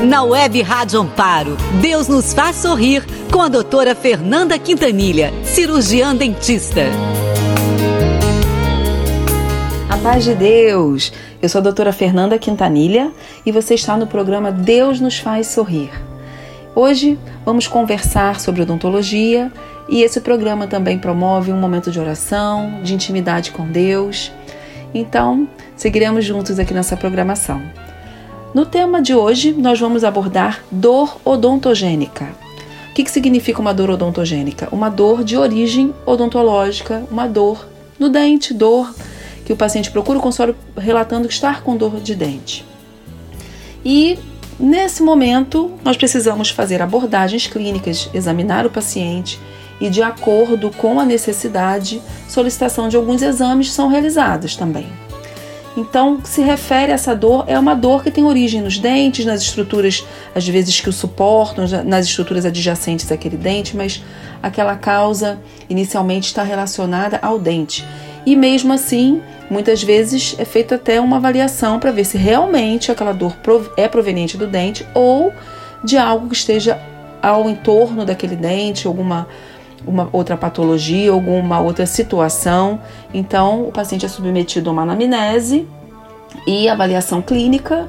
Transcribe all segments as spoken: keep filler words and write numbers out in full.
Na Web Rádio Amparo, Deus nos faz sorrir com a doutora Fernanda Quintanilha, cirurgiã dentista. A paz de Deus! Eu sou a doutora Fernanda Quintanilha e você está no programa Deus nos faz sorrir. Hoje vamos conversar sobre odontologia e esse programa também promove um momento de oração, de intimidade com Deus. Então, seguiremos juntos aqui nessa programação. No tema de hoje, nós vamos abordar dor odontogênica. O que, que significa uma dor odontogênica? Uma dor de origem odontológica, uma dor no dente, dor que o paciente procura o consultório relatando estar com dor de dente. E nesse momento, nós precisamos fazer abordagens clínicas, examinar o paciente e, de acordo com a necessidade, solicitação de alguns exames são realizados também. Então, se refere a essa dor, é uma dor que tem origem nos dentes, nas estruturas, às vezes, que o suportam, nas estruturas adjacentes àquele dente, mas aquela causa inicialmente está relacionada ao dente. E mesmo assim, muitas vezes é feita até uma avaliação para ver se realmente aquela dor é proveniente do dente ou de algo que esteja ao entorno daquele dente, alguma uma outra patologia, alguma outra situação. Então, o paciente é submetido a uma anamnese e avaliação clínica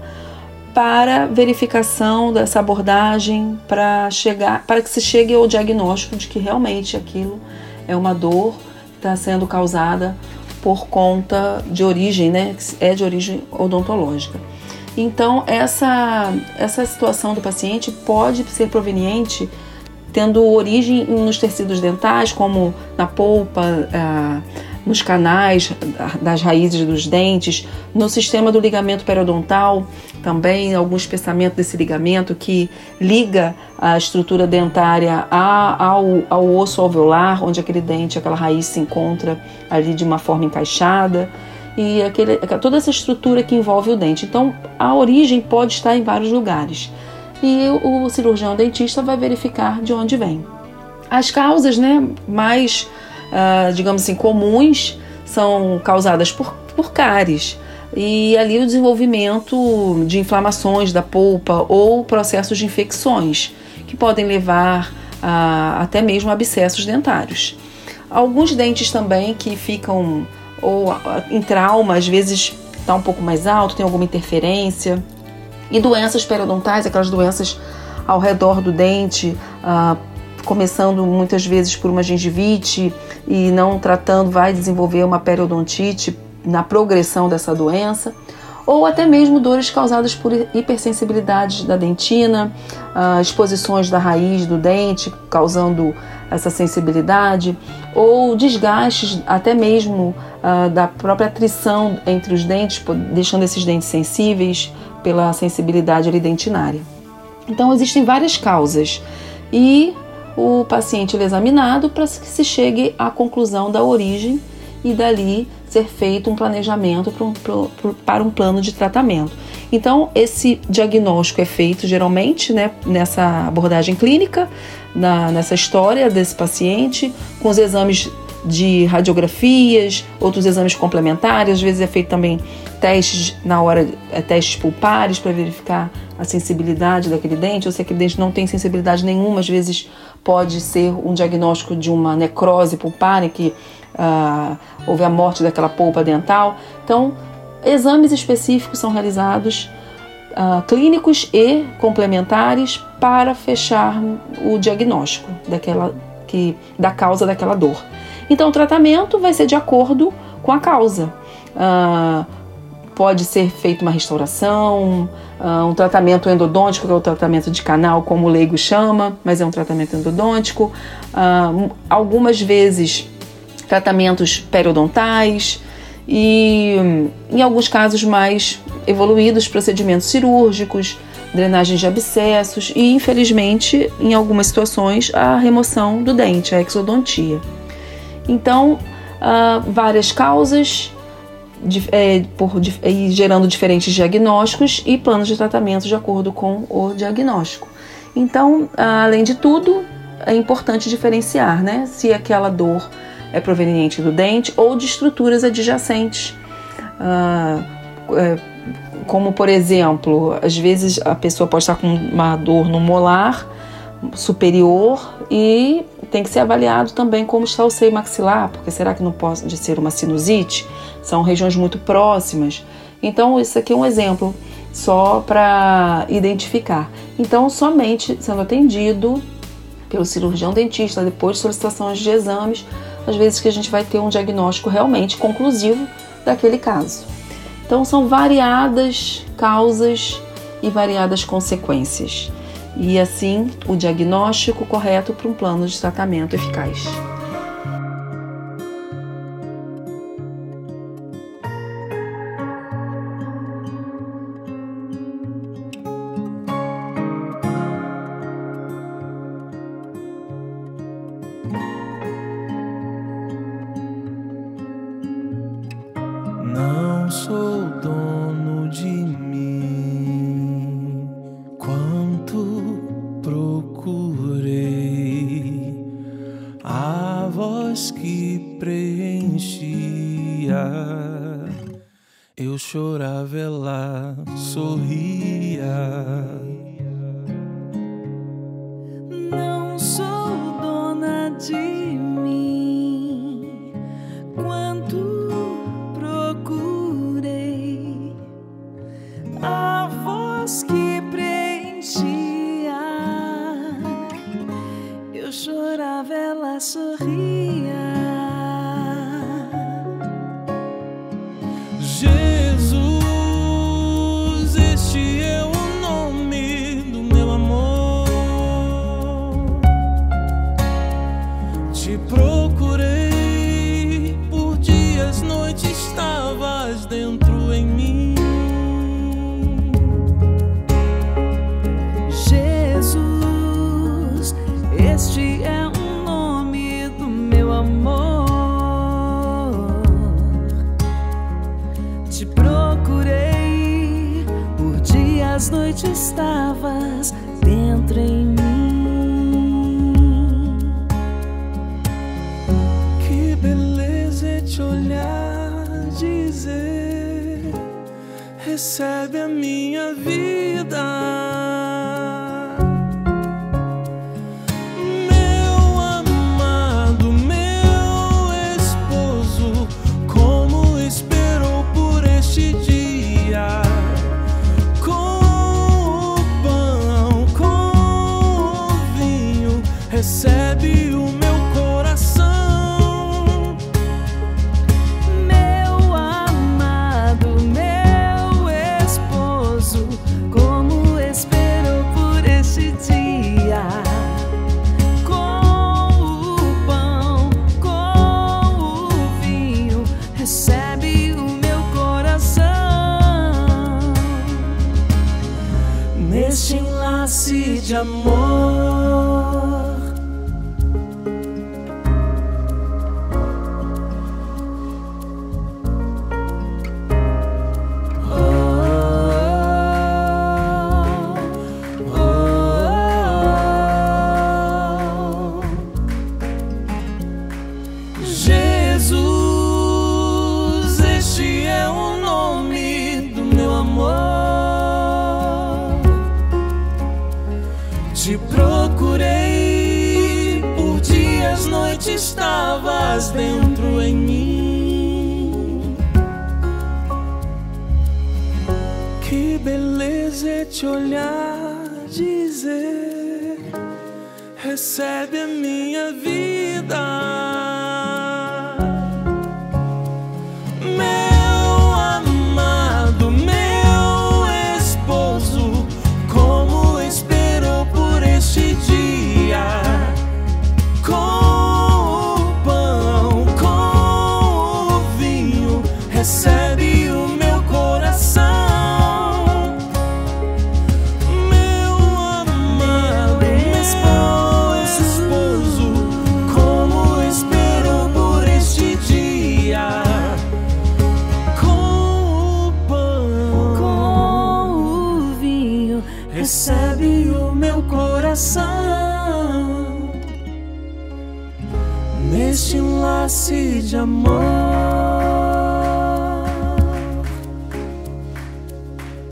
para verificação dessa abordagem, para chegar, para que se chegue ao diagnóstico de que realmente aquilo é uma dor que está sendo causada por conta de origem, né? É de origem odontológica. Então, essa, essa situação do paciente pode ser proveniente tendo origem nos tecidos dentais, como na polpa, ah, nos canais das raízes dos dentes, no sistema do ligamento periodontal, também algum espessamento desse ligamento que liga a estrutura dentária ao, ao osso alveolar, onde aquele dente, aquela raiz se encontra ali de uma forma encaixada, e aquele, toda essa estrutura que envolve o dente. Então, a origem pode estar em vários lugares. E o cirurgião dentista vai verificar de onde vem. As causas, né, mais, uh, digamos assim, comuns são causadas por, por cáries. E ali o desenvolvimento de inflamações da polpa ou processos de infecções que podem levar a, até mesmo a abscessos dentários. Alguns dentes também que ficam ou em trauma, às vezes está um pouco mais alto, tem alguma interferência. E doenças periodontais, aquelas doenças ao redor do dente, ah, começando muitas vezes por uma gengivite e não tratando, vai desenvolver uma periodontite na progressão dessa doença. Ou até mesmo dores causadas por hipersensibilidade da dentina, ah, exposições da raiz do dente, causando essa sensibilidade, ou desgastes até mesmo ah, da própria atrição entre os dentes, deixando esses dentes sensíveis pela sensibilidade ali dentinária. Então existem várias causas e o paciente é examinado para que se chegue à conclusão da origem e dali ser feito um planejamento para um, para um plano de tratamento. Então esse diagnóstico é feito geralmente, né, nessa abordagem clínica, na, nessa história desse paciente, com os exames de radiografias, outros exames complementares, às vezes é feito também testes na hora, é, testes pulpares para verificar a sensibilidade daquele dente, ou se aquele dente não tem sensibilidade nenhuma, às vezes pode ser um diagnóstico de uma necrose pulpar, em que ah, houve a morte daquela polpa dental. Então, exames específicos são realizados, ah, clínicos e complementares, para fechar o diagnóstico daquela, que, da causa daquela dor. Então, o tratamento vai ser de acordo com a causa. Uh, pode ser feita uma restauração, uh, um tratamento endodôntico, que é o tratamento de canal, como o leigo chama, mas é um tratamento endodôntico. Uh, algumas vezes, tratamentos periodontais e, em alguns casos mais evoluídos, procedimentos cirúrgicos, drenagem de abscessos e, infelizmente, em algumas situações, a remoção do dente, a exodontia. Então, uh, várias causas, de, é, por, de, e gerando diferentes diagnósticos e planos de tratamento de acordo com o diagnóstico. Então, uh, além de tudo, é importante diferenciar, né, se aquela dor é proveniente do dente ou de estruturas adjacentes, uh, é, como por exemplo, às vezes a pessoa pode estar com uma dor no molar superior e tem que ser avaliado também como está o seio maxilar, porque será que não pode ser uma sinusite? São regiões muito próximas. Então, isso aqui é um exemplo só para identificar. Então, somente sendo atendido pelo cirurgião dentista, depois de solicitações de exames, às vezes que a gente vai ter um diagnóstico realmente conclusivo daquele caso. Então, são variadas causas e variadas consequências. E assim, o diagnóstico correto para um plano de tratamento eficaz. Não sou dono de mim, quanto procurei a voz que preenchia. Eu chorava, ela sorria. Não sou dona de mim, quanto procurei a voz que preenchia. Eu chorava, ela sorria. Jesus, este é o nome do meu amor. Te procurei por dias, noites, estavas dentro em mim. Jesus, este é o nome do meu amor. Te procurei por dias, noites, estavas dentro em mim. Que beleza é te olhar, dizer: recebe a minha vida. Meu amado, meu esposo, como esperou por este dia. Com o pão, com o vinho, recebe o meu coração. Meu amado, meu esposo, como esperou por este dia. Com o pão, com o vinho, recebe o meu coração. Neste enlace de amor. Jesus, este é o nome do meu amor. Te procurei por dias, noites, estavas dentro em mim. Que beleza é te olhar, dizer: recebe a minha vida. Meu amado, meu esposo, como esperou por este dia. Com o pão, com o vinho, recebe o meu coração. Meu amado, meu esposo, como esperou por este dia. Com o pão, Com o vinho, recebe o meu coração. Neste enlace de amor.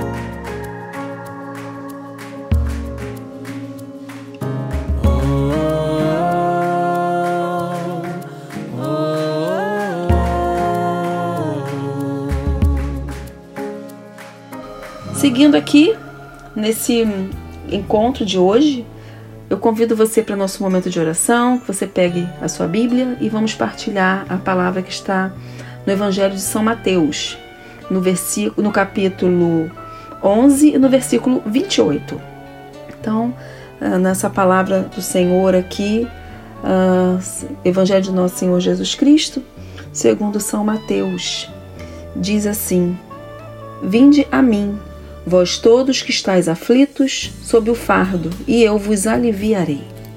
Seguindo aqui, nesse encontro de hoje, eu convido você para o nosso momento de oração, que você pegue a sua Bíblia e vamos partilhar a palavra que está no Evangelho de São Mateus, no, versículo, no capítulo onze e no versículo vinte e oito. Então, nessa palavra do Senhor aqui, uh, Evangelho de Nosso Senhor Jesus Cristo, segundo São Mateus, diz assim: Vinde a mim, vós todos que estáis aflitos sob o fardo, e eu vos aliviarei.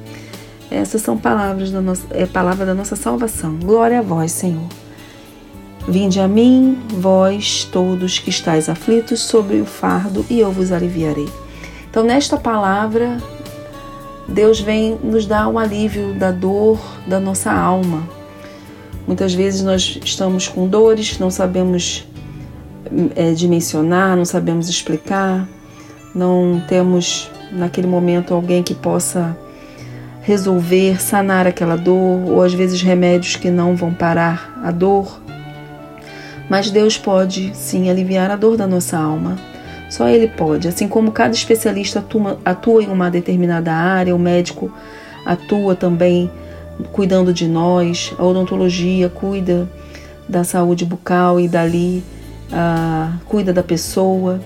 Essas são palavras da nossa, é a palavra da nossa salvação. Glória a vós, Senhor. Vinde a mim, vós todos que estáis aflitos sob o fardo, e eu vos aliviarei. Então, nesta palavra, Deus vem nos dar um alívio da dor da nossa alma. Muitas vezes nós estamos com dores, não sabemos É, dimensionar, não sabemos explicar, não temos naquele momento alguém que possa resolver, sanar aquela dor, ou às vezes remédios que não vão parar a dor. Mas Deus pode sim aliviar a dor da nossa alma, só Ele pode. Assim como cada especialista atua, atua em uma determinada área, o médico atua também cuidando de nós, a odontologia cuida da saúde bucal e dali Uh, cuida da pessoa,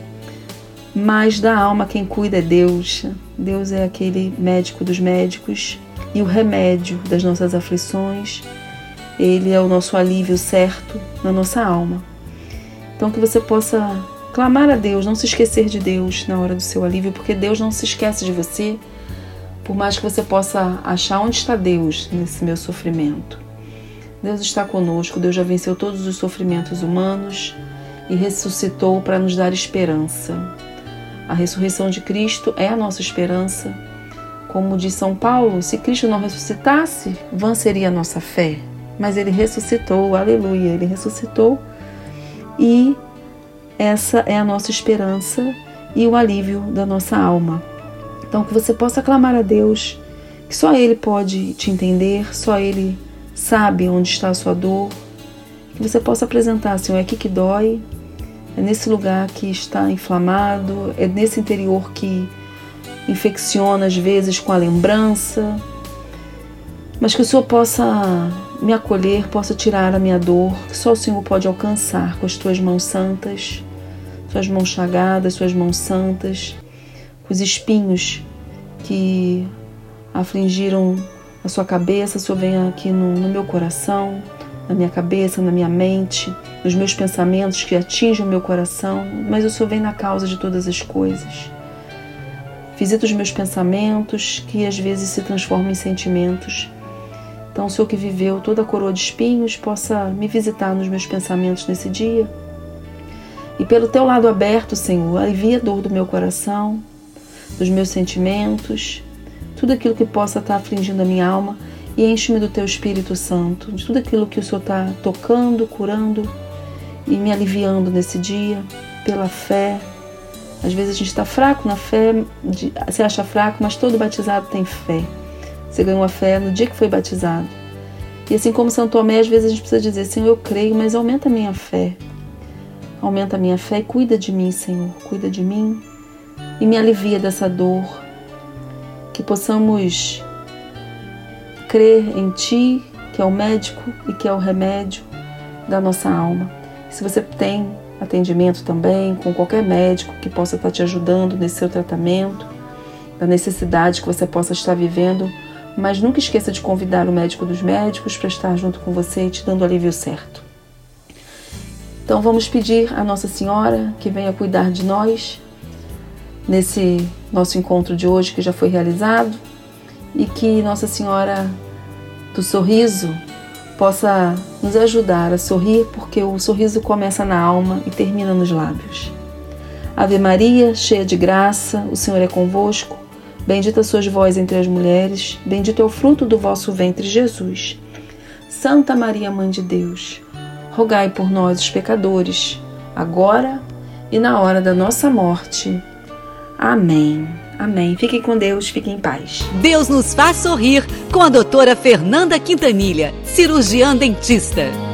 mas da alma quem cuida é Deus. Deus é aquele médico dos médicos e o remédio das nossas aflições. Ele é o nosso alívio certo na nossa alma. Então que você possa clamar a Deus, não se esquecer de Deus na hora do seu alívio, porque Deus não se esquece de você, por mais que você possa achar onde está Deus nesse meu sofrimento. Deus está conosco, Deus já venceu todos os sofrimentos humanos e ressuscitou para nos dar esperança. A ressurreição de Cristo é a nossa esperança. Como diz São Paulo, se Cristo não ressuscitasse, vã seria a nossa fé. Mas Ele ressuscitou, aleluia, Ele ressuscitou. E essa é a nossa esperança e o alívio da nossa alma. Então que você possa clamar a Deus, que só Ele pode te entender, só Ele sabe onde está a sua dor. Que você possa apresentar, Senhor, é aqui que dói, é nesse lugar que está inflamado, é nesse interior que infecciona às vezes com a lembrança, mas que o Senhor possa me acolher, possa tirar a minha dor, que só o Senhor pode alcançar com as tuas mãos santas, suas mãos chagadas, suas mãos santas, com os espinhos que afligiram a sua cabeça. O Senhor venha aqui no, no meu coração, na minha cabeça, na minha mente, nos meus pensamentos que atingem o meu coração, mas o Senhor vem na causa de todas as coisas. Visita os meus pensamentos, que às vezes se transformam em sentimentos. Então, o Senhor que viveu toda a coroa de espinhos, possa me visitar nos meus pensamentos nesse dia. E pelo Teu lado aberto, Senhor, alivia a dor do meu coração, dos meus sentimentos, tudo aquilo que possa estar afligindo a minha alma, e enche-me do Teu Espírito Santo, de tudo aquilo que o Senhor está tocando, curando e me aliviando nesse dia, pela fé. Às vezes a gente está fraco na fé, se acha fraco, mas todo batizado tem fé. Você ganhou a fé no dia que foi batizado. E assim como São Tomé, às vezes a gente precisa dizer: Senhor, eu creio, mas aumenta a minha fé. Aumenta a minha fé e cuida de mim, Senhor, cuida de mim e me alivia dessa dor. Que possamos crer em Ti, que é o médico e que é o remédio da nossa alma. Se você tem atendimento também com qualquer médico que possa estar te ajudando nesse seu tratamento, da necessidade que você possa estar vivendo, mas nunca esqueça de convidar o médico dos médicos para estar junto com você e te dando o alívio certo. Então vamos pedir a Nossa Senhora que venha cuidar de nós nesse nosso encontro de hoje que já foi realizado, e que Nossa Senhora do Sorriso possa nos ajudar a sorrir, porque o sorriso começa na alma e termina nos lábios. Ave Maria, cheia de graça, o Senhor é convosco. Bendita sois vós entre as mulheres, bendito é o fruto do vosso ventre, Jesus. Santa Maria, Mãe de Deus, rogai por nós, os pecadores, agora e na hora da nossa morte. Amém. Amém. Fiquem com Deus, fiquem em paz. Deus nos faz sorrir com a doutora Fernanda Quintanilha, cirurgiã dentista.